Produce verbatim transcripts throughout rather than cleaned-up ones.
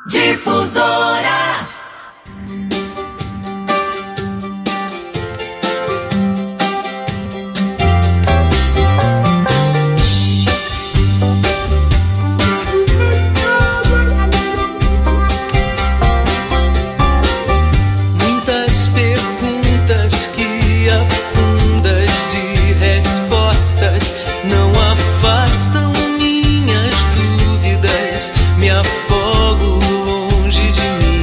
Difusora. Muitas perguntas que afundas de respostas não afastam minhas dúvidas, me afogo longe de mim.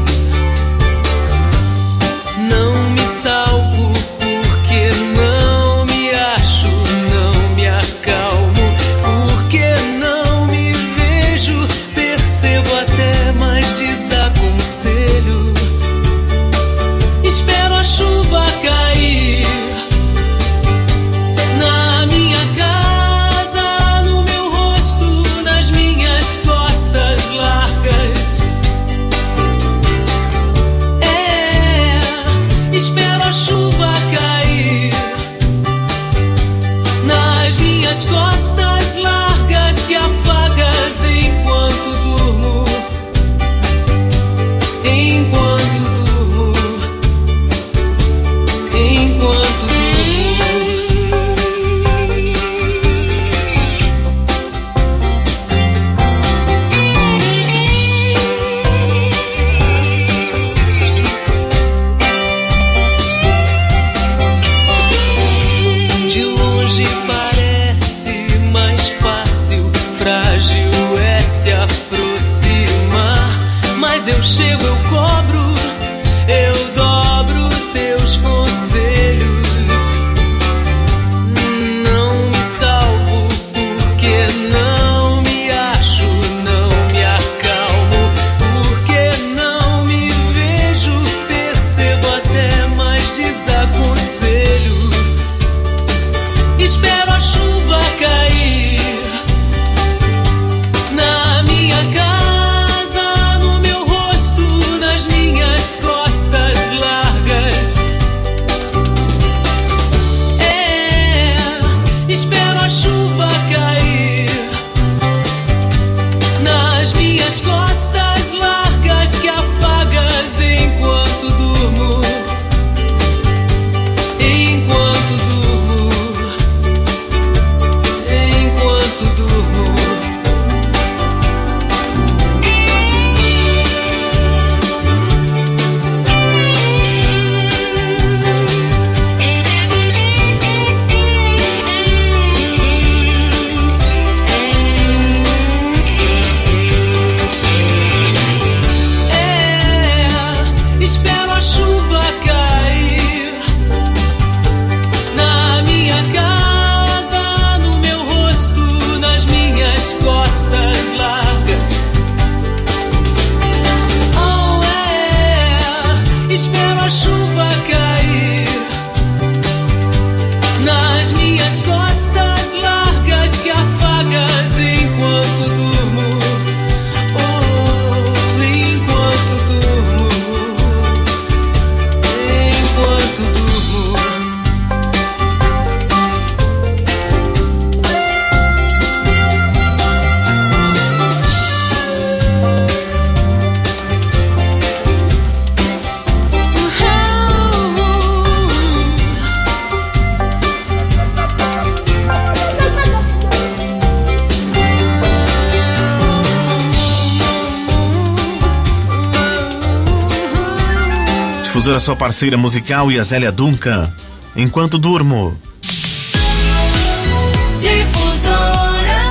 Não me salvo porque não me acho, não me acalmo porque não me vejo, percebo até, mas desaconselho. Espero a chuva cair na minha casa, no meu rosto, nas minhas costas largas. É, espero a chuva cair nas minhas costas largas que afagas enquanto durmo, enquanto durmo, enquanto durmo. De longe parece mais fácil, frágil é se aproximar, mas eu chego, eu cobro, eu dobro teus conselhos. Não me salvo porque não me acho, não me acalmo porque não me vejo, percebo até, mas desaconselho. Espero a chuva cair na minha casa, no meu rosto, nas minhas costas largas. É, espero a chuva cair nas minhas costas largas que afagas enquanto durmo, enquanto durmo, enquanto durmo. É, espero a chuva cair na minha casa, no meu rosto, nas minhas costas largas. Oh, é, espero a chuva cair nas minhas costas largas que afagas enquanto durmo, oh, enquanto durmo, enquanto durmo. Difusora, sua parceira musical, e a Zélia Duncan, Enquanto Durmo. Difusora,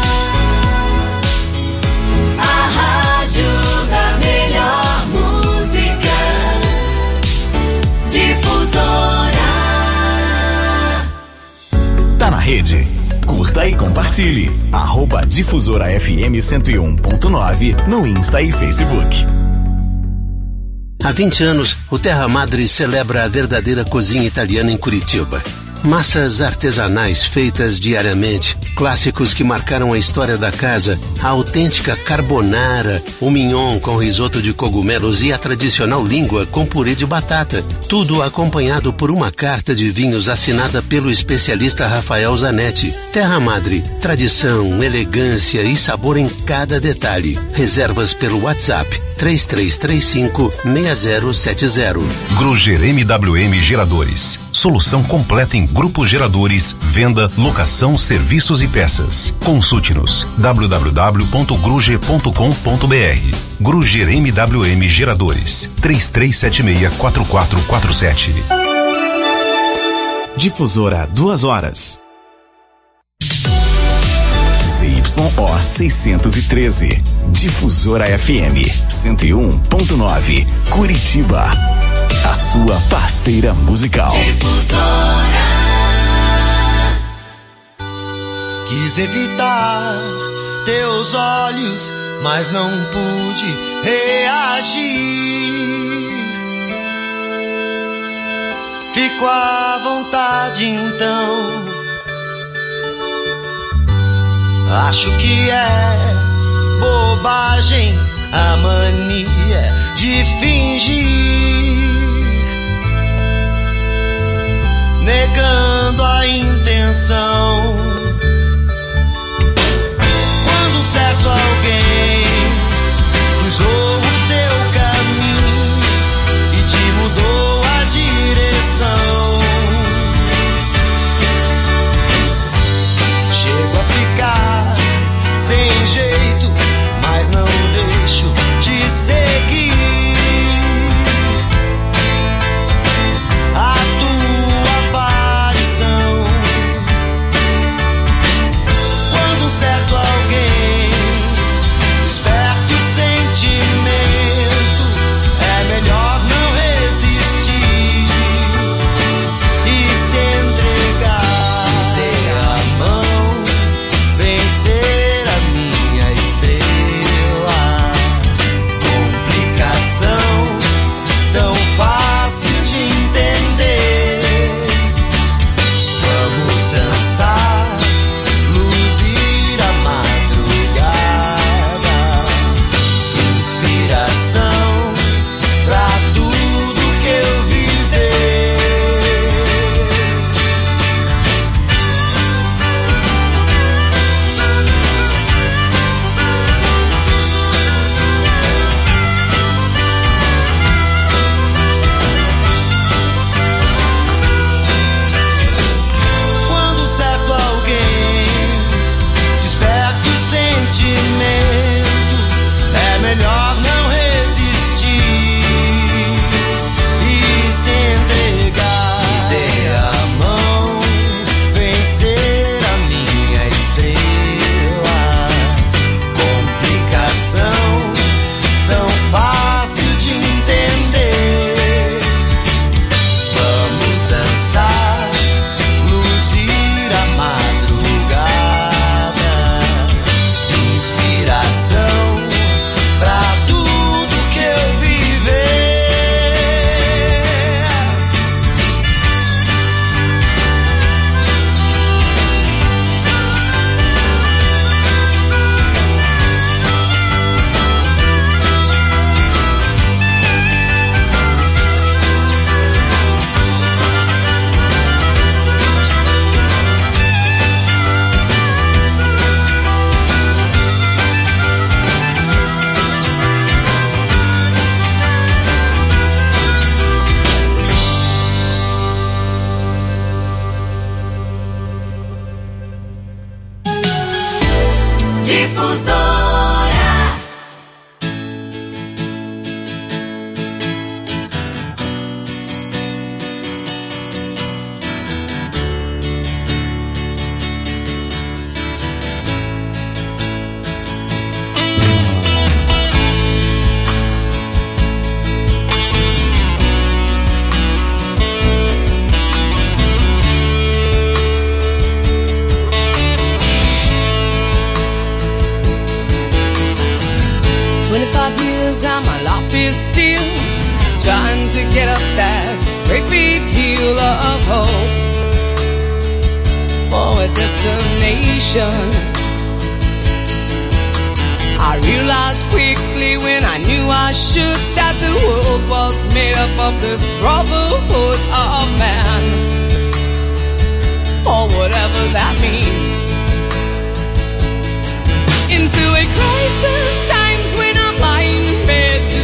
a rádio da melhor música. Difusora. Tá na rede? Curta e compartilhe. Arroba Difusora F M cento e um ponto nove no Insta e Facebook. Há vinte anos, o Terra Madre celebra a verdadeira cozinha italiana em Curitiba. Massas artesanais feitas diariamente, clássicos que marcaram a história da casa, a autêntica carbonara, o mignon com risoto de cogumelos e a tradicional língua com purê de batata. Tudo acompanhado por uma carta de vinhos assinada pelo especialista Rafael Zanetti. Terra Madre, tradição, elegância e sabor em cada detalhe. Reservas pelo WhatsApp três três três cinco, seis zero sete zero. Gruger M W M Geradores. Solução completa em grupos geradores, venda, locação, serviços e peças. Consulte-nos w w w ponto gruger ponto com ponto b r. Gruger M W M Geradores. três três sete seis, quatro quatro quatro sete. Difusora duas horas. Z Y O seiscentos e treze. Difusora F M cento e um ponto nove. Curitiba. A sua parceira musical. Difusora. Quis evitar teus olhos, mas não pude reagir. Fico à vontade então. Acho que é bobagem a mania de fingir, negando a intenção. Quando certo alguém cruzou o teu caminho e te mudou a direção, chego a ficar sem jeito, mas não deixo de seguir a tua aparição. Quando um certo alguém desperta o sentimento, é melhor não resistir e se entregar. Dê a mão, vencer a minha estrela. Complicação tão fácil de entender. Vamos dançar, luzir a madrugada. Inspiração pra tudo que eu viver. Quando um certo alguém desperta o sentimento, é melhor não resistir e se entregar. Dê a mão, vencer a minha estrela. Complicação tão fácil de entender. Vamos dançar, luzir a madrugada. Inspiração pra tudo que eu viver. Difusora. twenty-five years and my life is still trying to get up that great big hill of hope for a destination. I realized quickly when I knew I should that the world was made up of this brotherhood of man, or whatever that means. Into a crisis times when I'm lying in bed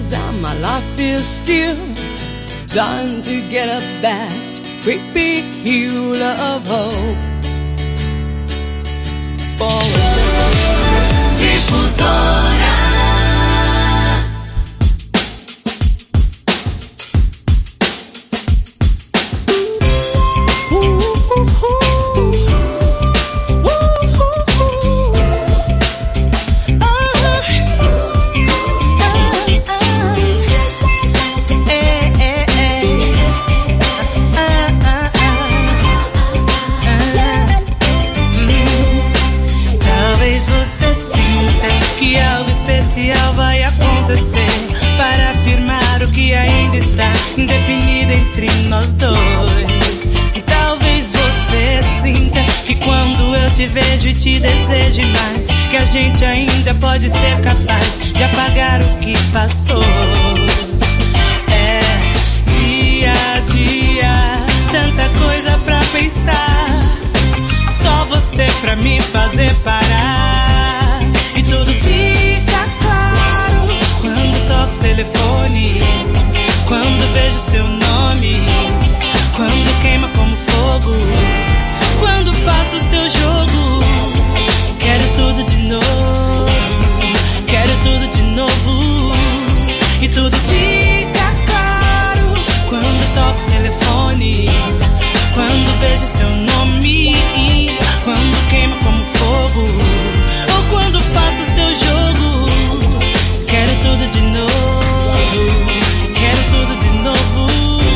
and my life is still trying to get up that great big hill of hope. For Difusora. Vai acontecer para afirmar o que ainda está indefinido entre nós dois. E talvez você sinta que quando eu te vejo e te deseje mais, que a gente ainda pode ser capaz de apagar o que passou. É dia a dia, tanta coisa pra pensar, só você pra me fazer parar. E tudo fica claro quando toco o telefone, quando vejo seu nome, quando queima como fogo, quando faço seu jogo. Quero tudo de novo, quero tudo de novo. E tudo fica claro quando toco o telefone, quando vejo seu nome, quando queima como fogo, ou quando faço seu jogo. Quero tudo de novo, quero tudo de novo.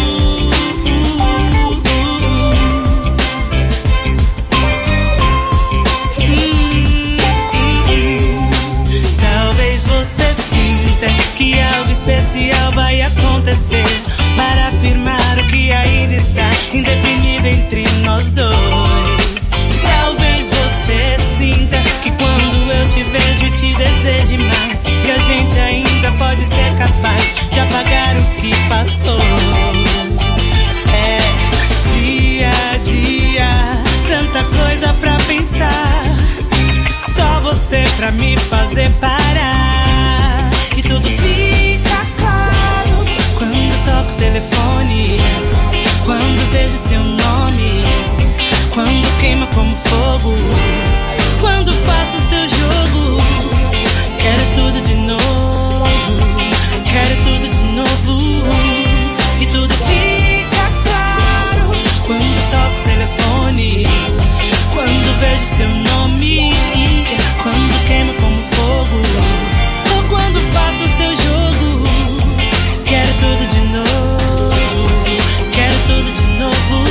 hum, hum. Talvez você sinta que algo especial vai acontecer para afirmar o que ainda está indefinido entre nós dois. Talvez você sinta que quando eu te vejo e te deseje mais, que a gente ainda pode ser capaz de apagar o que passou. É dia a dia, tanta coisa pra pensar, só você pra me fazer parar. E tudo fica claro quando toco o telefone, quando vejo seu nome, quando queima como fogo, quando faço seu jogo. Quero tudo de novo, quero tudo de novo. E tudo fica claro quando toco o telefone, quando vejo seu nome, quando queima como fogo, ou quando faço seu jogo. Quero tudo de novo, quero tudo de novo.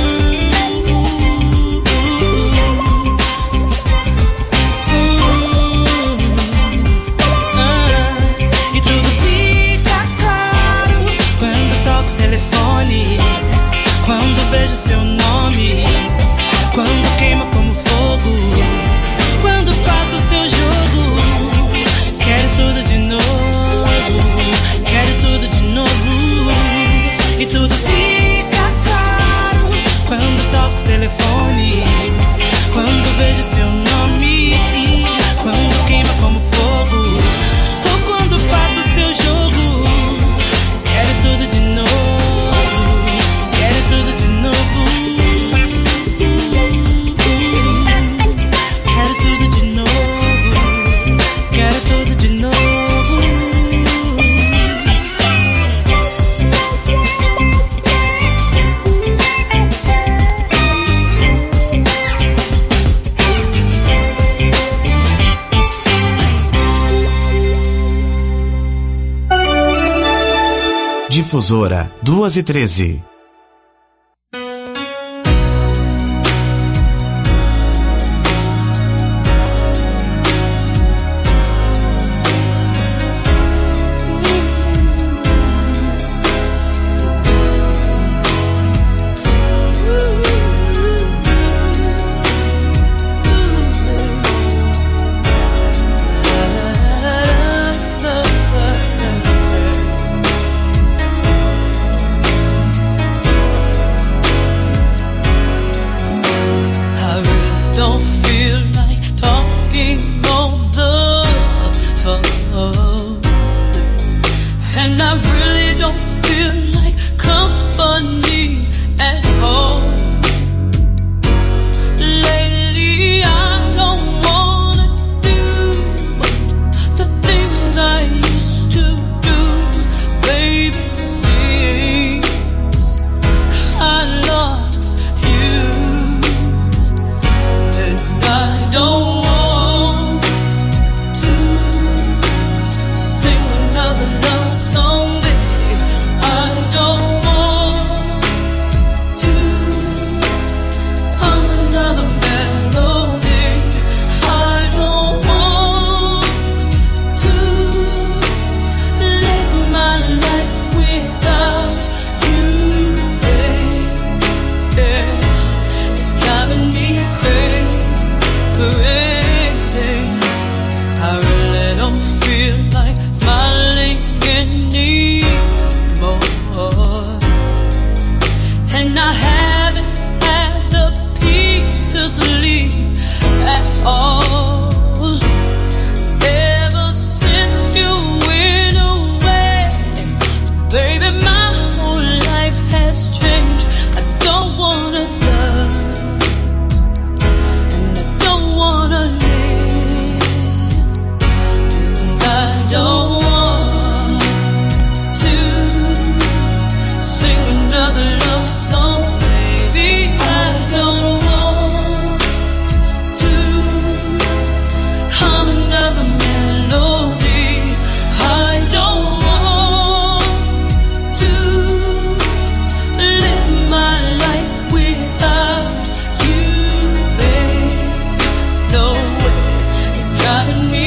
Quando vejo seu nome, quando queima como fogo, quando faço seu jogo. Quero tudo de novo, quero tudo de novo. E tudo fica claro quando toco o telefone, quando vejo seu nome, quando queima como fogo, ou quando faço seu jogo. Quero tudo de novo, quero tudo de novo. Quero tudo de novo, quero tudo de novo. Difusora, duas e treze. I really don't feel like smiling anymore. And I haven't had the peace to sleep at all. Ever since you went away, baby, my whole life has changed. I don't wanna love, and I don't wanna live, and I don't want to sing another love song, baby. I don't want to hum another melody. I don't want to live my life without you, babe. No way, it's driving me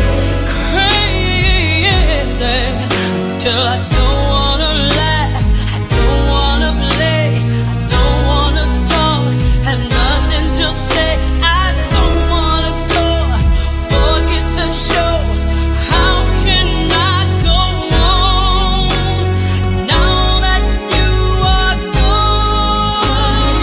crazy till I don't wanna laugh, I don't wanna play, I don't wanna talk, have nothing to say. I don't wanna go, forget the show. How can I go on now that you are gone?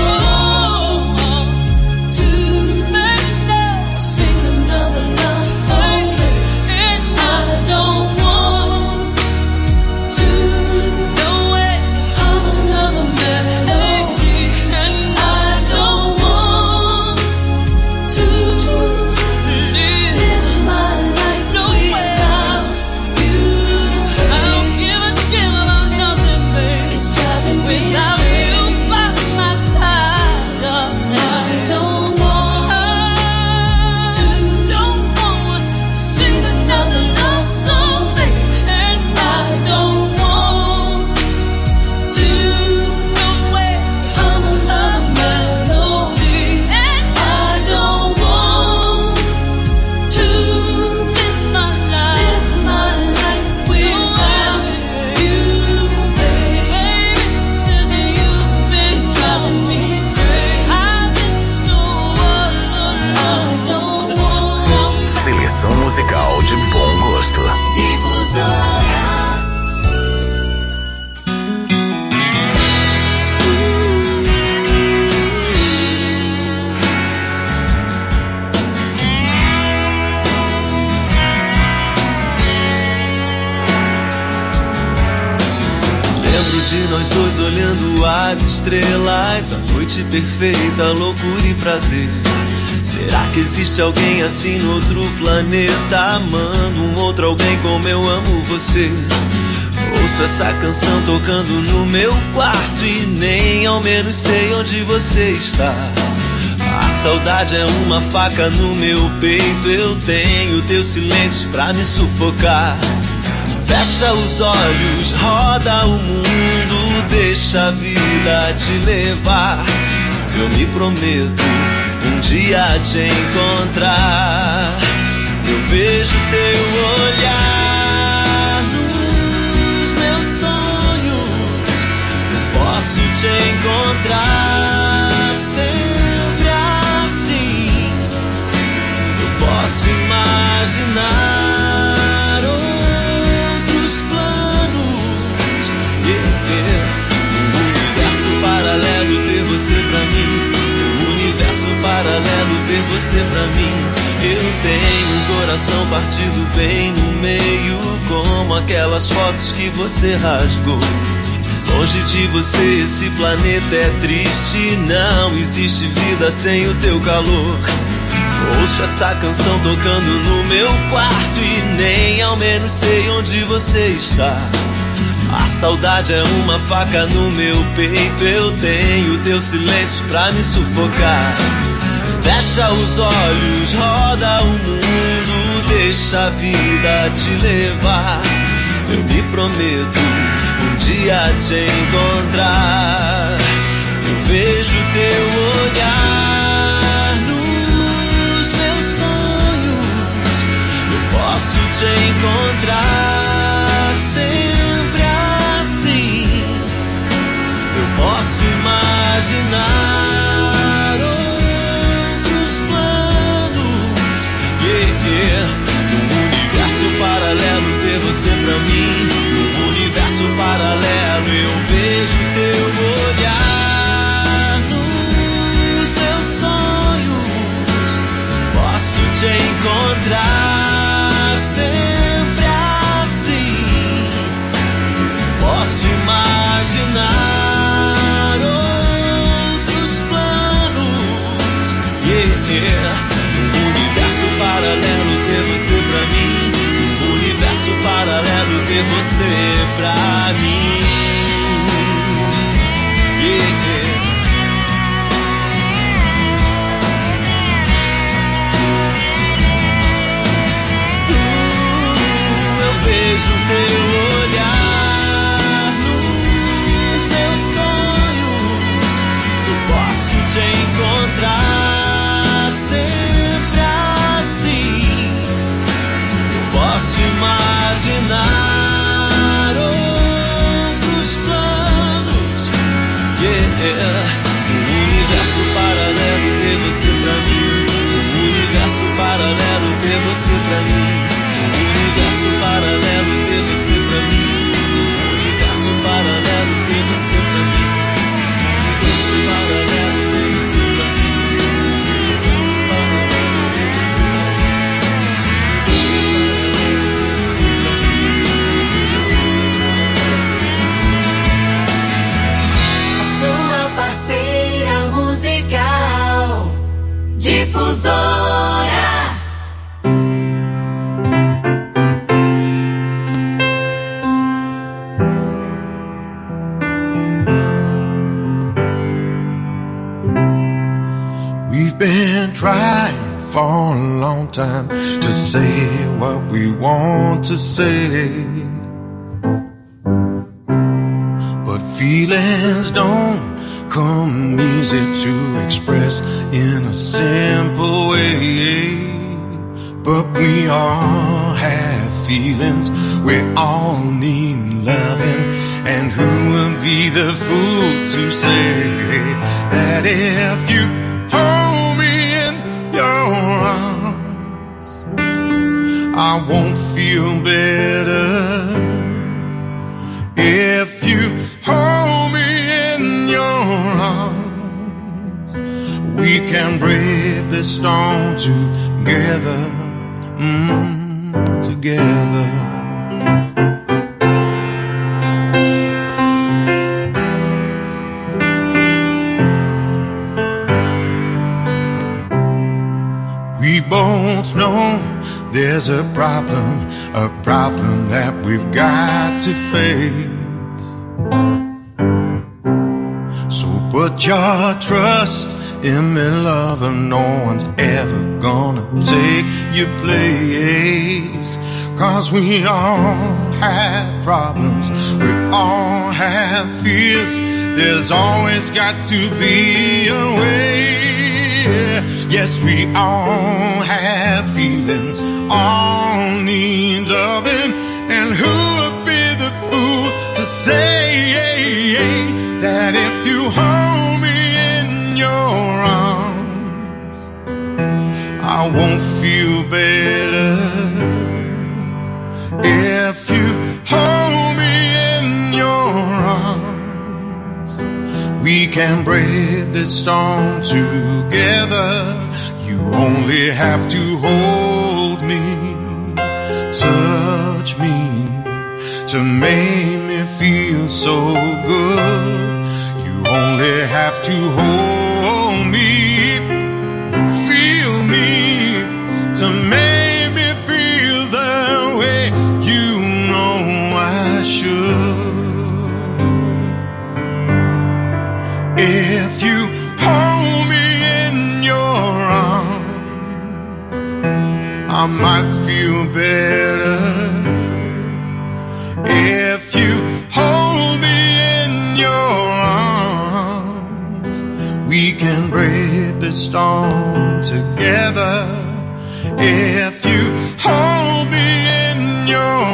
To make love, sing another love song, and I don't want to, no way, hum another melody, and I don't want to live my life without you. I don't give a damn about nothing, babe. It's driving me without you by my side, darling. I don't want to, don't want to sing another love song, babe, and I don't want to, no way, hum another melody, and I don't want to live my life, my life without you, babe. You've been driving me crazy. I've been so alone. I don't want Seleção musical de bom gosto. Difusora. Lembro de nós dois olhando as estrelas, a noite perfeita, loucura e prazer. Será que existe alguém assim no outro planeta, amando um outro alguém como eu amo você? Ouço essa canção tocando no meu quarto e nem ao menos sei onde você está. A saudade é uma faca no meu peito, eu tenho teu silêncio pra me sufocar. Fecha os olhos, roda o mundo, deixa a vida te levar. Eu me prometo um dia te encontrar. Eu vejo teu olhar nos meus sonhos. Eu posso te encontrar sempre assim. Eu posso imaginar outros planos, yeah. Um universo paralelo, ter você pra mim. Um universo paralelo, ter você pra mim. Eu tenho um coração partido bem no meio, como aquelas fotos que você rasgou. Longe de você esse planeta é triste, não existe vida sem o teu calor. Ouço essa canção tocando no meu quarto e nem ao menos sei onde você está. A saudade é uma faca no meu peito, eu tenho teu silêncio pra me sufocar. Fecha os olhos, roda o mundo, deixa a vida te levar. Eu me prometo um dia te encontrar. Eu vejo teu olhar nos meus sonhos. Eu posso te encontrar sempre assim. Eu posso imaginar outros planos, yeah, yeah. te encontrar sempre assim. Posso imaginar outros planos, yeah, yeah. Um universo paralelo ter você pra mim, um universo paralelo ter você pra mim, yeah, yeah. Vejo teu olhar nos meus sonhos. Eu posso te encontrar sempre assim. Eu posso imaginar outros planos, yeah. Um universo paralelo ter você pra mim, um universo paralelo ter você pra mim, um universo paralelo ter você pra mim, um universo paralelo ter você pra mim, um universo paralelo ter você pra mim, um universo paralelo ter você pra A sua parceira musical Difusora. Trying for a long time to say what we want to say, but feelings don't come easy to express in a simple way. But we all have feelings, we all need loving, and who will be the fool to say that if you hold me in your arms, I won't feel better. If you hold me in your arms, we can brave this storm together, mm, together. We both know there's a problem, a problem that we've got to face. So put your trust in me, lover, no one's ever gonna take your place. Cause we all have problems, we all have fears, there's always got to be a way. Yes, we all have feelings, all need loving, and who would be the fool to say that if you hold me in your arms, I won't feel better. If you hold me in your arms, we can brave this storm together. You only have to hold me, touch me, to make me feel so good. You only have to hold me, feel me, to make me feel the way you know I should. If you hold me in your arms, I might feel better. If you hold me in your arms, we can brave the storm together. If you hold me in your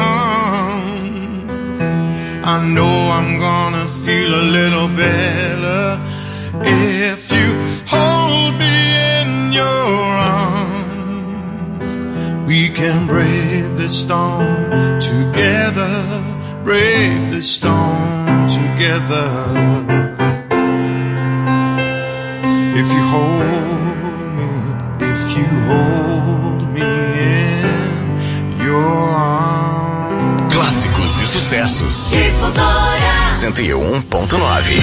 arms, I know I'm gonna feel a little better. If you hold me in your arms, we can brave the storm together, brave the storm together. If you hold me, if you hold sucessos. Difusora cento e um ponto nove.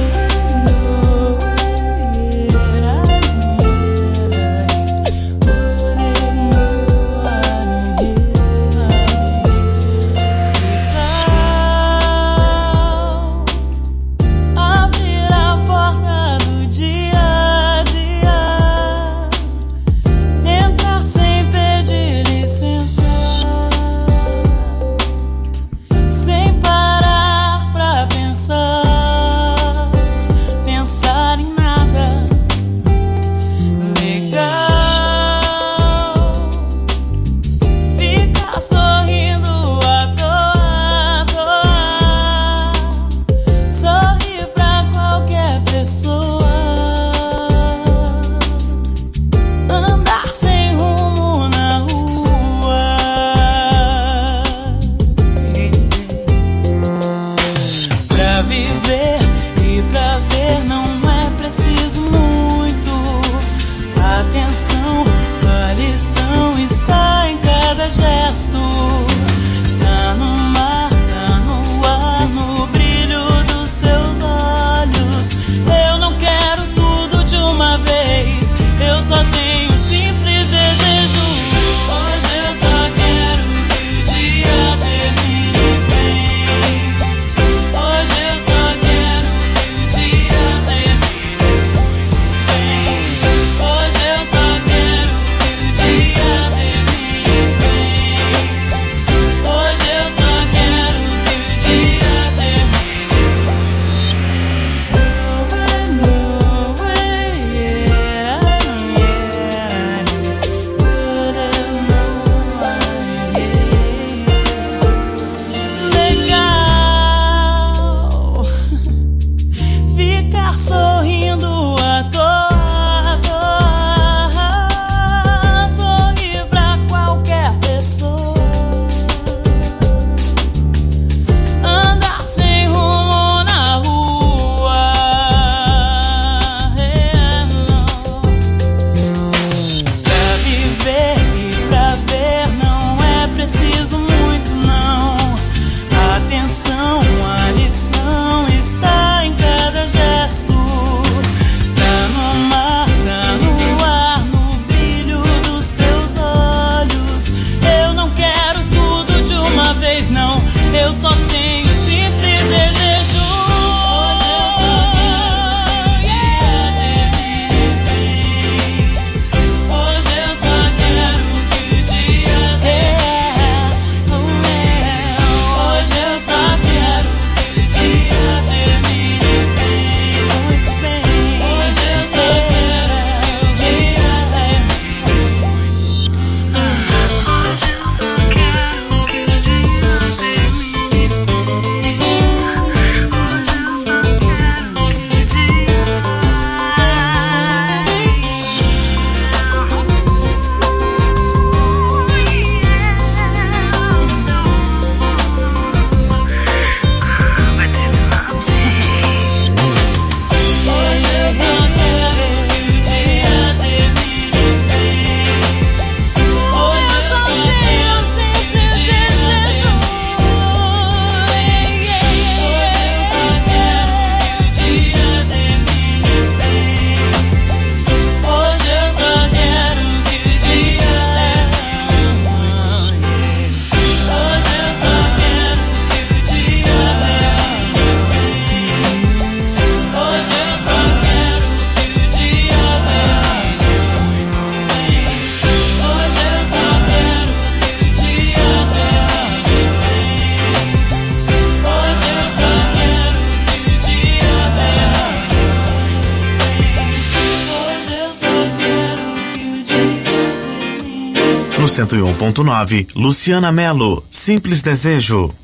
No cento e um ponto nove, Luciana Mello, Simples Desejo.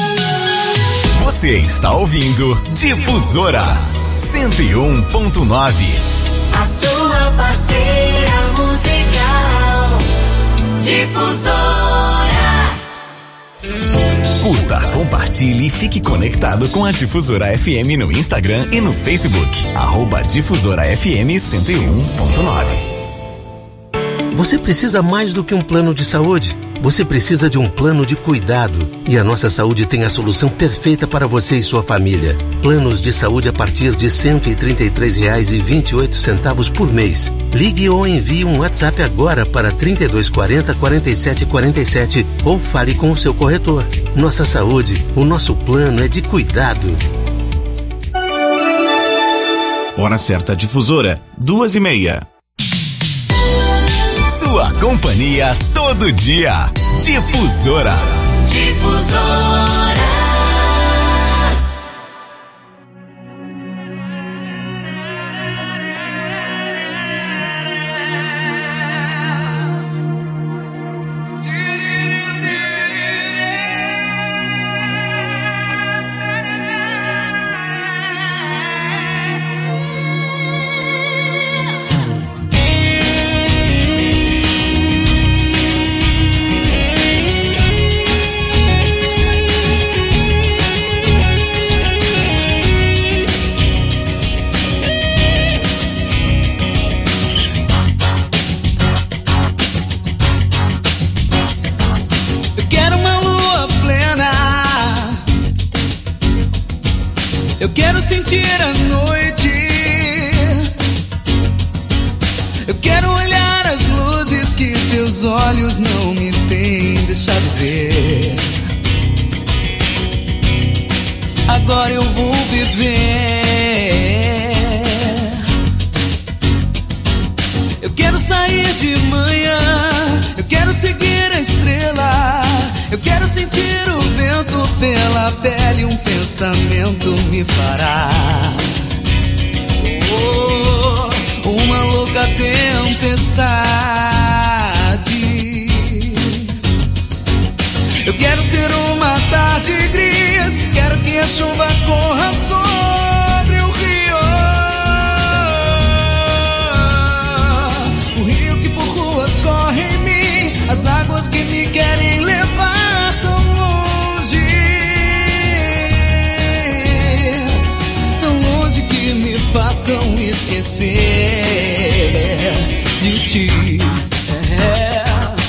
Você está ouvindo Difusora cento e um ponto nove. A sua parceira musical. Difusora. Curta, compartilhe e fique conectado com a Difusora F M no Instagram e no Facebook. Arroba Difusora F M cento e um ponto nove. Você precisa mais do que um plano de saúde. Você precisa de um plano de cuidado e a Nossa Saúde tem a solução perfeita para você e sua família. Planos de saúde a partir de cento e trinta e três reais e vinte e oito centavos por mês. Ligue ou envie um WhatsApp agora para trinta e dois quarenta, quarenta e sete quarenta e sete ou fale com o seu corretor. Nossa Saúde, o nosso plano é de cuidado. Hora certa difusora, duas e meia. Sua companhia todo dia. Difusora. Difusora. Eu quero sentir a noite. Eu quero olhar as luzes que teus olhos não me têm deixado ver. Agora eu vou viver. Eu quero sair de manhã. Eu quero seguir a estrela. Eu quero sentir o vento pela pele. Um pensamento me fará oh, uma louca tempestade. Eu quero ser uma tarde gris. Quero que a chuva corra sobre o rio. O rio que por ruas corre em mim. As águas que me querem levar tão longe. Tão longe que me façam esquecer de ti. É.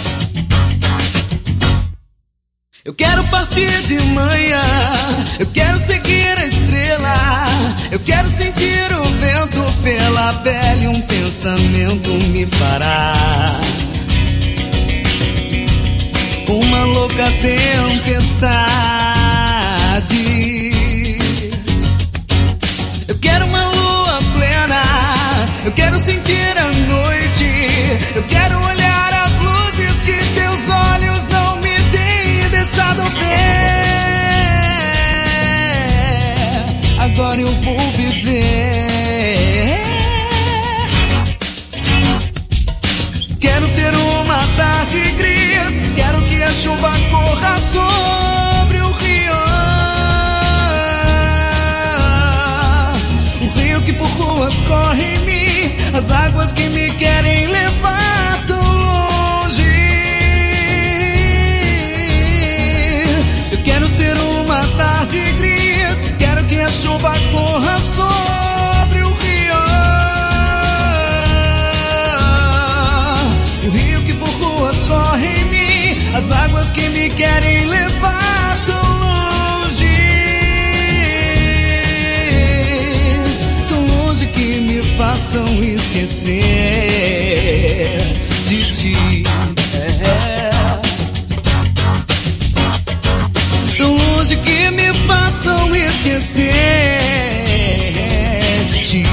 Eu quero partir de manhã. Eu quero seguir a estrela. Eu quero sentir o vento pela pele. Um pensamento me fará uma louca tempestade. Eu quero uma lua plena. Eu quero sentir a noite. Eu quero olhar as luzes que teus olhos não me têm deixado ver. Agora eu vou viver. Quero ser uma tarde gris. Quero que a chuva corra sobre o rio. O rio que por ruas corre em mim. As águas que me querem levar tão longe. Eu quero ser uma tarde gris. Quero que a chuva corra sobre o rio. O rio que por ruas corre em mim. As águas que me querem levar tão longe. Tão longe que me façam esquecer de ti. É. Tão longe que me façam esquecer de ti.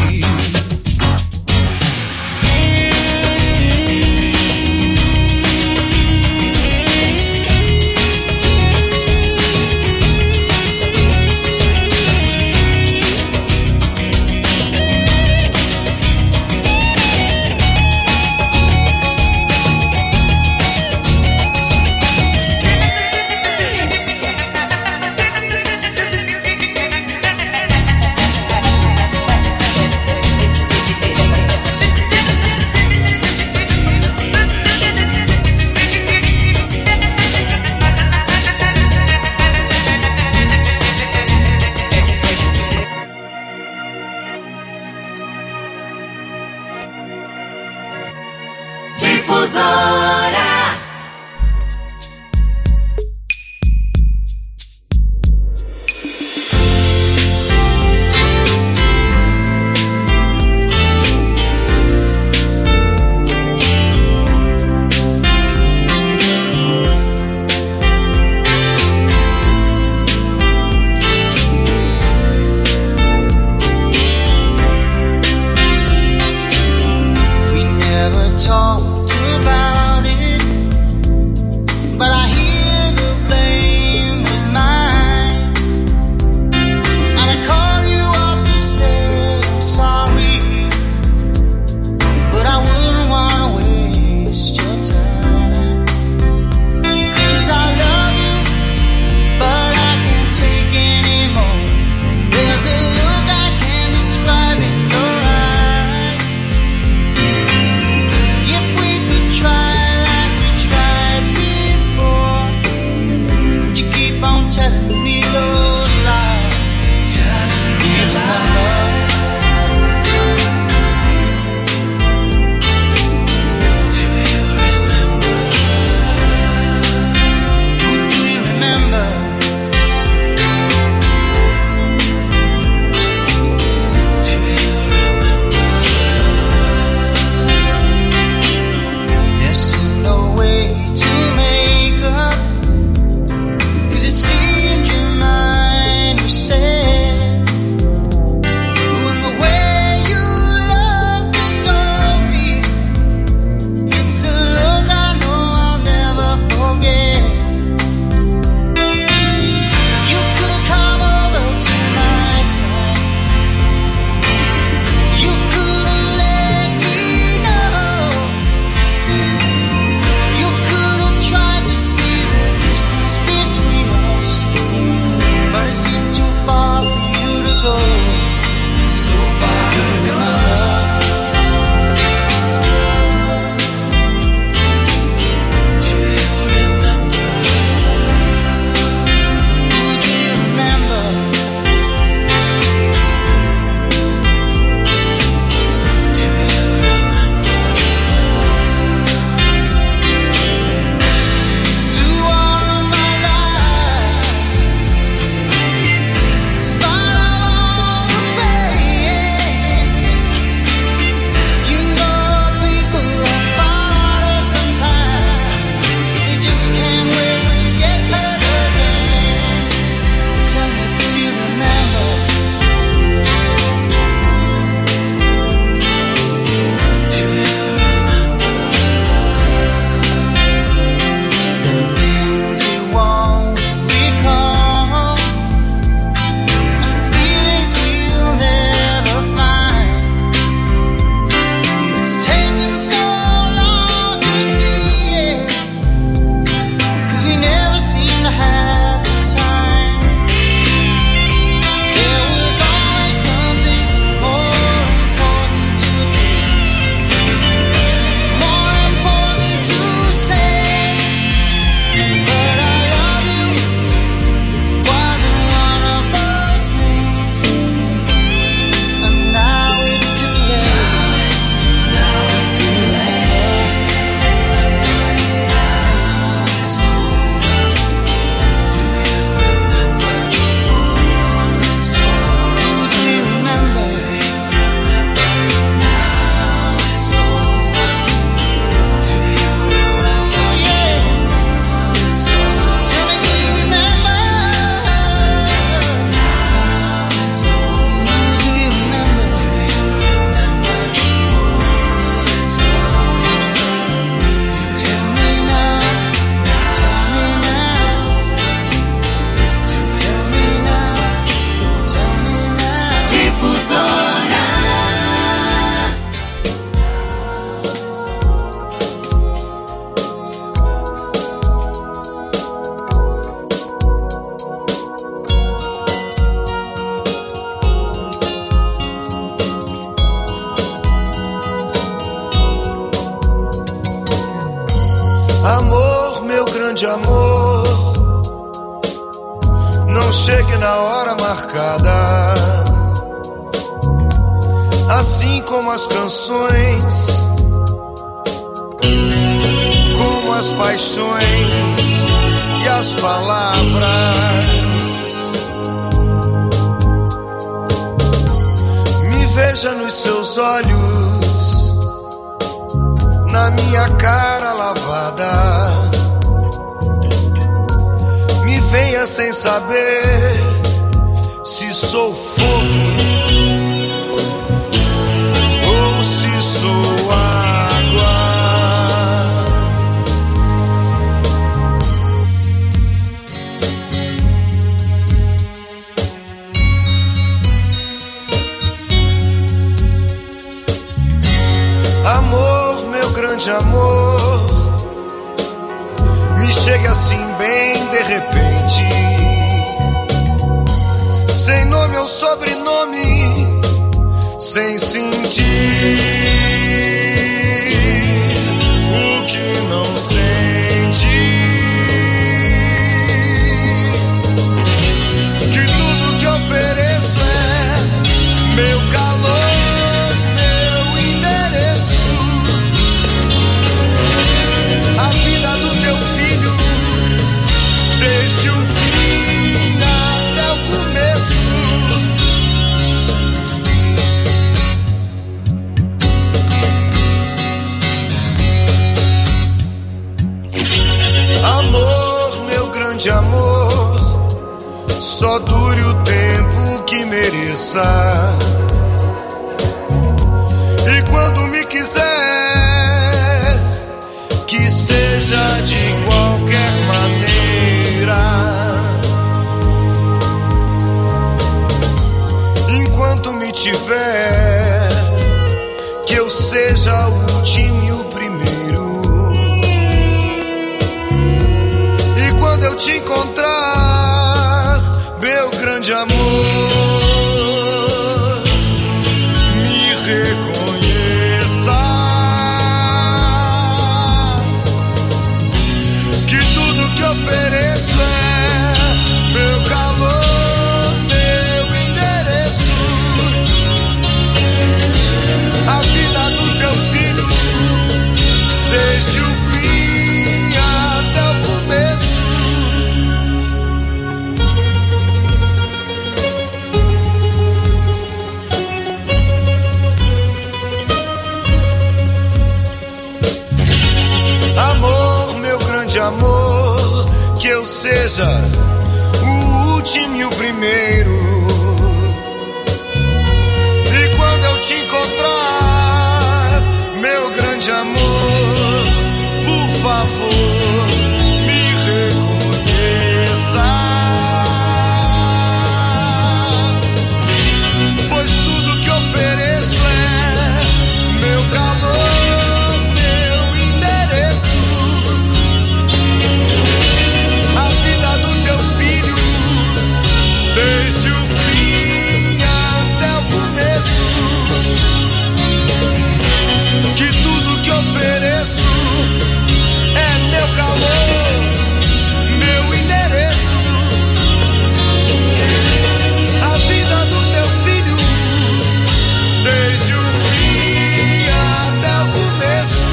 Amor, meu grande amor, não chegue na hora marcada. Assim como as canções, como as paixões e as palavras. Me veja nos seus olhos, na minha cara lavada. Me venha sem saber se sou fogo ou se sou água. Amor, meu grande amor, me chegue assim bem de repente, sem nome ou sobrenome, sem sentir o que não sente. Que tudo que ofereço é meu calor, meu endereço. A vida do teu filho, desde o fim até o começo. Amor, meu grande amor, só dure o tempo que mereça. E quando me quiser, que seja de qualquer maneira. Enquanto me tiver, que eu seja o último e o primeiro. E quando eu te encontrar, meu grande amor, me reconheça. Que tudo que ofereço é meu calor, meu endereço. A vida do teu filho, desde o fim até o começo. Amor, meu grande amor, que eu seja o último e o primeiro. E quando eu te encontrar, meu grande amor, por favor, me reconheça. Pois tudo que ofereço é meu calor, meu endereço. A vida do teu filho, desde o fim até o começo. Que tudo que ofereço é meu calor, meu endereço. A vida do teu filho, desde o fim até o começo.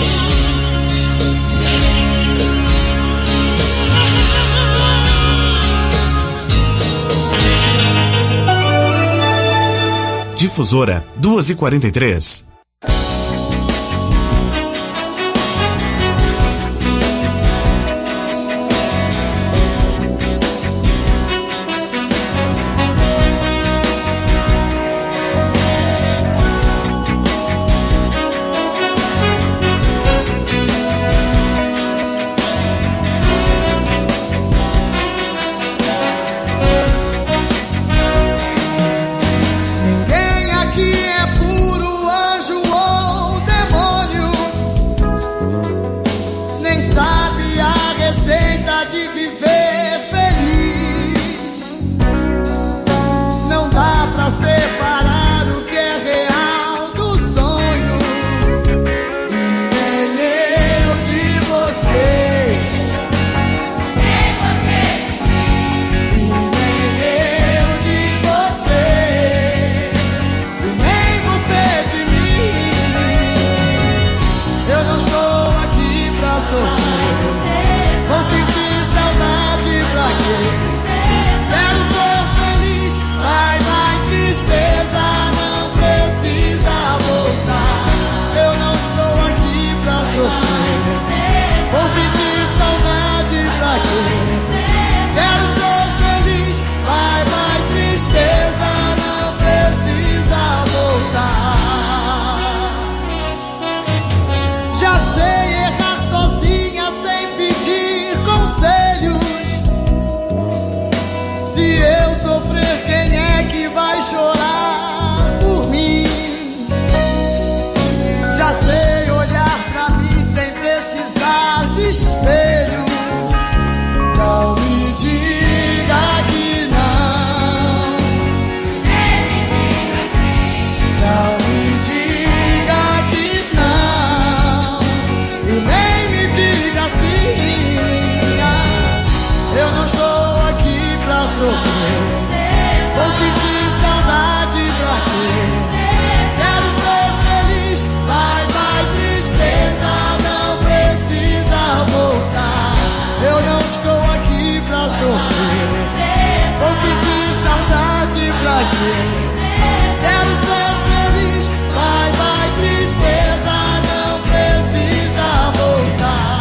Difusora duas e quarenta e três. Ninguém aqui é puro anjo. Vou sentir saudade pra quê? Quero ser feliz, vai, vai, tristeza, não precisa voltar. Eu não estou aqui pra sofrer. Vou sentir saudade pra quê? Quero ser feliz, vai, vai, tristeza, não precisa voltar. Já sei errar sozinha sem pedir conselhos. Se eu sofrer, quem é que vai chorar por mim? Já sei olhar pra mim sem precisar de espelho. Não me diga que não. Não me diga que não. E nem me diga sim. Eu não estou aqui pra sofrer. Vou sentir saudade pra quê? Quero ser feliz, vai, vai, tristeza, não precisa voltar. Eu não estou aqui pra sofrer. Vou sentir saudade pra quê? Quero ser feliz, vai, vai, tristeza, não precisa voltar.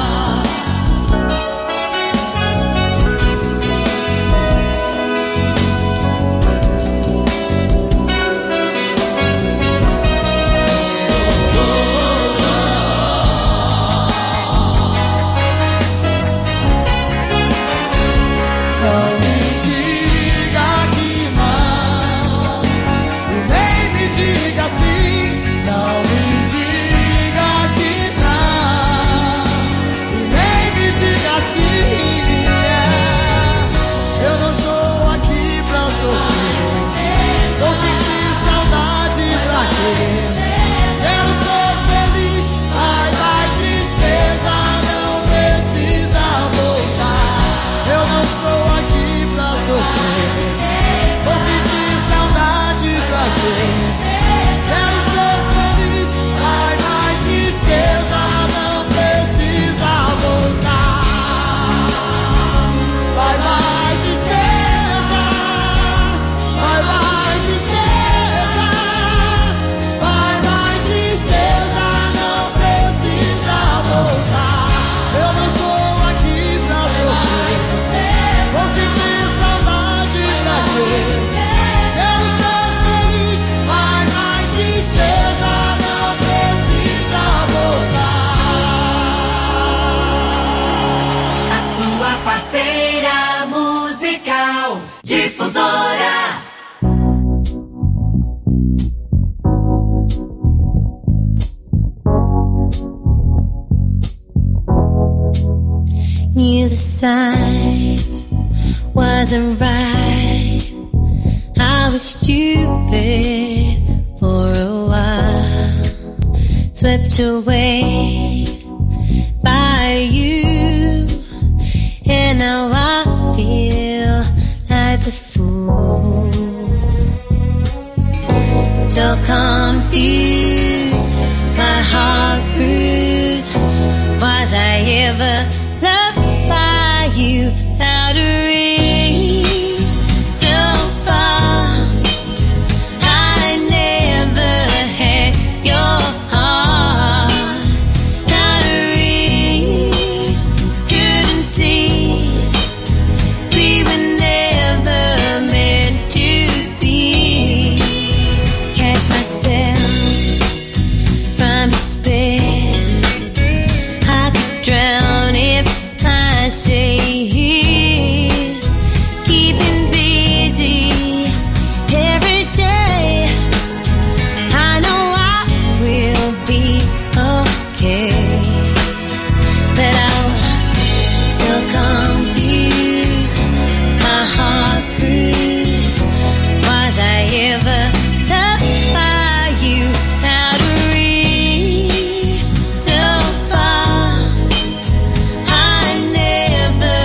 Não me diga que não, e nem me diga sim. Não me diga que não, e nem me diga sim. É. Eu não estou aqui pra sofrer. Vou sentir saudade pra quê? Quero ser feliz, vai, vai, tristeza, não precisa voltar. Eu não estou aqui pra sofrer. Vou sentir saudade pra quê? Quero ser feliz, vai, vai, tristeza, não precisa voltar. Vai, vai, tristeza, vai, vai, tristeza, vai, vai, tristeza, não precisa voltar. Eu não estou aqui pra sofrer. Vou sentir saudade pra quê? Quero ser feliz, vai, vai, tristeza, não precisa voltar. A sua parceira musical, Difusora. Knew the signs wasn't right. I was stupid for a while, swept away by you, and now I feel like the fool. So confused, my heart's bruised. Was I ever loved by you? Out of reach, so far. I never had your heart. Out of reach, couldn't see. We were never meant to be. Catch myself from despair. I could drown if I stay here, keeping busy every day. I know I will be okay, but I was so confused, my heart's bruised. Was I ever loved by you? Out of reach, so far. I never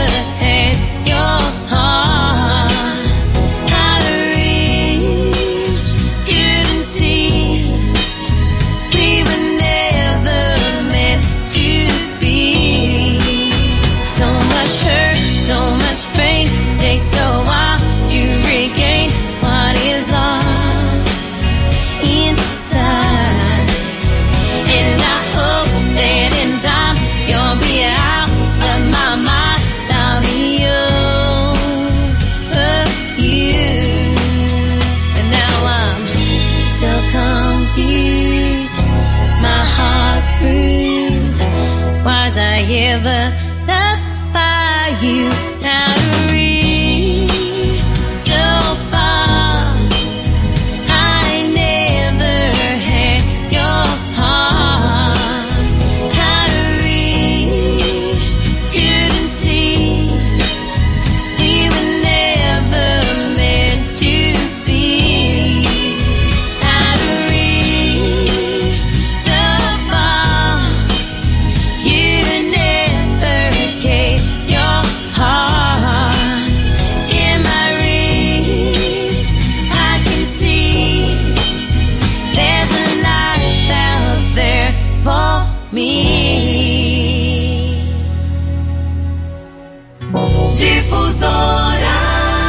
ever loved by you. How to reach so far. I never had your heart. How to reach, couldn't see. We were never meant to be. How to reach so far. You never gave your heart. In my reach, I can see there's a life out there for me. Difusora.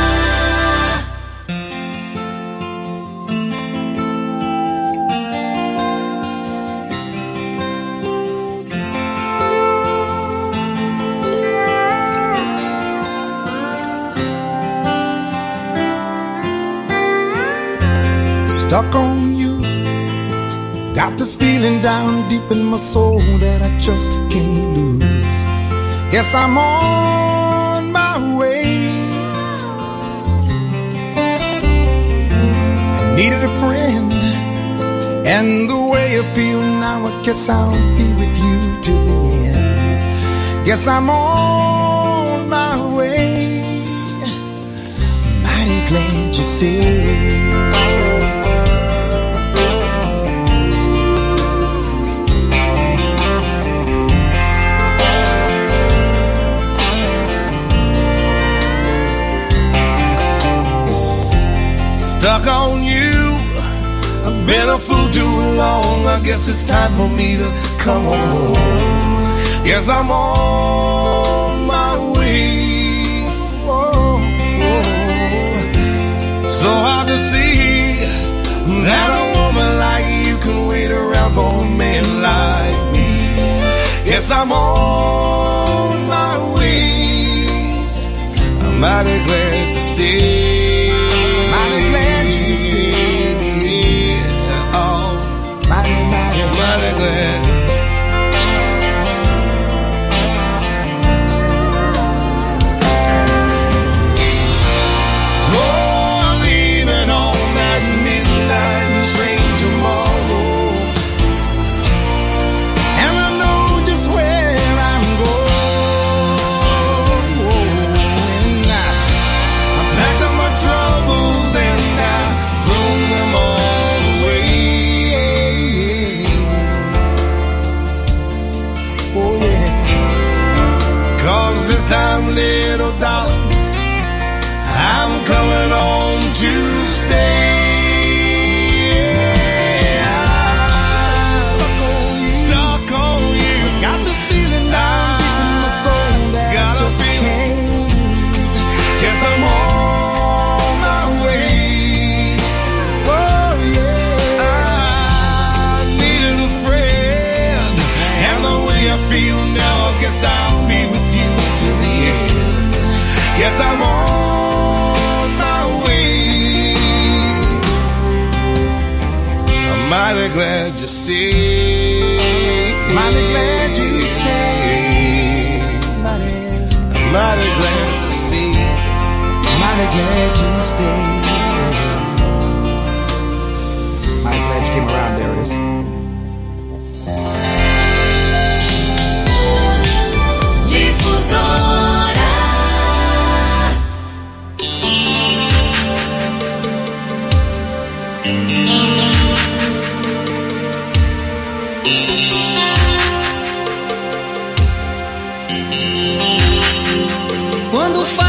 Stuck on you. Got this feeling down deep in my soul that I just can't lose. Yes, I'm on my way. I needed a friend, and the way I feel now, I guess I'll be with you till the end. Yes, I'm on my way. Mighty glad you stayed. Stuck on you. I've been a fool too long. I guess it's time for me to come home. Yes, I'm on my way. Whoa, whoa. So hard to see that a woman like you can wait around for a man like me. Yes, I'm on my way. I'm mighty glad to stay. Oh, mighty, mighty, mighty glad. Oh, I'm leaving on that midnight train tomorrow, and I know just where I'm going. I packed up my troubles and I threw them all away. Oh yeah. 'Cause this time, little darling, I'm coming home to stay. Stuck on you. Stuck on you. Got this feeling down deep in my soul that I just can't lose. Yes, I'm on my way. Oh yeah. I needed a friend, and the way I feel now, I guess I'll be with you till the end. Yes, I'm on my way. I'm mighty glad you stayed. Mighty glad you stayed. Mighty, I'm mighty glad you stayed. Mighty glad you stayed. Mighty glad you came around, Darius. Difusora. Quando faz